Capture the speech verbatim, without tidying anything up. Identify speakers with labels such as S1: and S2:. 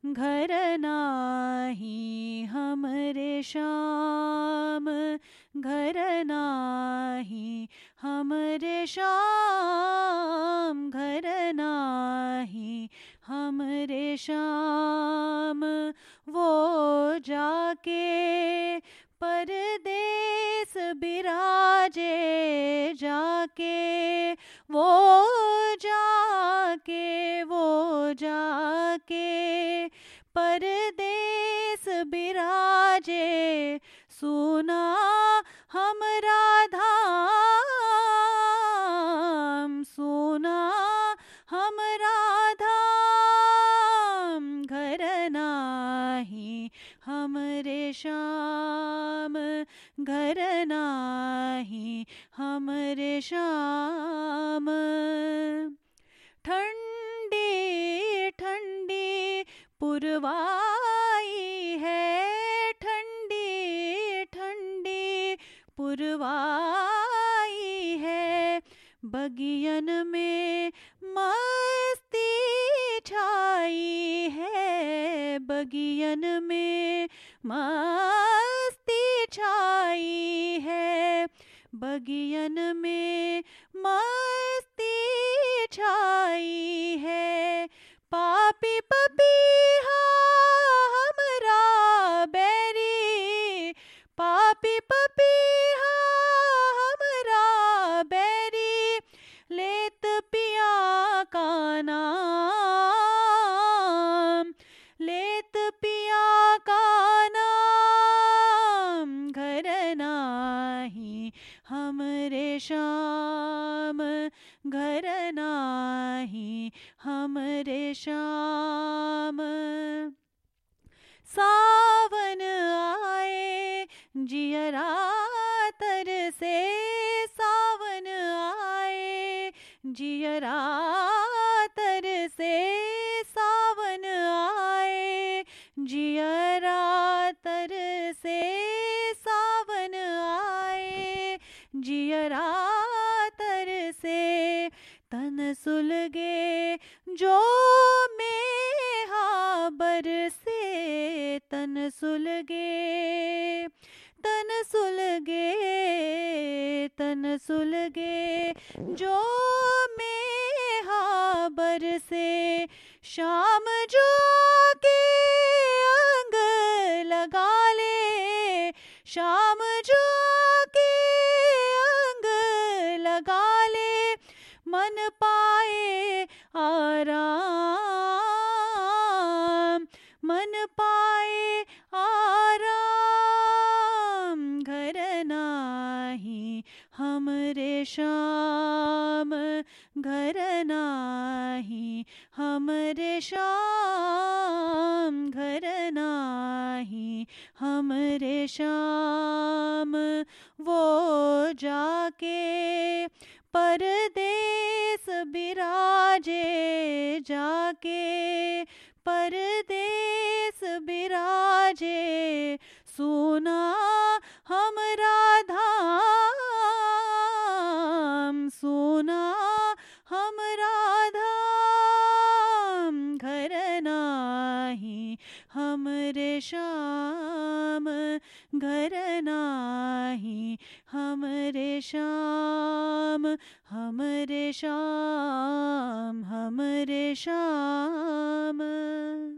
S1: घर नाही हमरे श्याम, घर नाही हमरे श्याम, घर नाही हमरे श्याम। वो जाके परदेस बिराजे, जाके वो जाके वो जाके परदेस बिराजे। सुना हमरा धाम, सुना हमरा धाम, घर नाही हमरे श्याम, घर नाही हमरे श्याम। ठंडी ठंडी पुरवाई है, ठंडी ठंडी पुरवाई है। बगियन में मस्ती छाई है, बगियन में मस्ती छाई है, बगियन में मस्ती छाई है। पापी पपीहा हमरा बैरी, पापी पपीहा हमरा बैरी। लेत पिया का नाम, लेत पिया का नाम, घर नाही हमरे श्याम, घर नाही हमरे श्याम। सावन आए जियरा तरसे, सावन आए जियरा तरसे, सावन आए जियरा तरसे, सावन आए जियरा तरसे। तन सुलगे जो मेहा बरसे, तन सुलगे तन सुलगे तन सुलगे जो मेहा बरसे। शाम जो के अंग लगा ले, शाम जो के अंग लगा ले। मन पाए आराम, मन पाए आराम, घर नाही हमरे श्याम, घर नाही हमरे श्याम, घर नाही हमरे श्याम। वो जाके परदेस बिराजे, जाके परदेस बिराजे। सुना हमरा धाम, सुना हमरा धाम, घर नाही हमरे श्याम, घर नाही हमरे श्याम, हमरे श्याम, हमरे श्याम।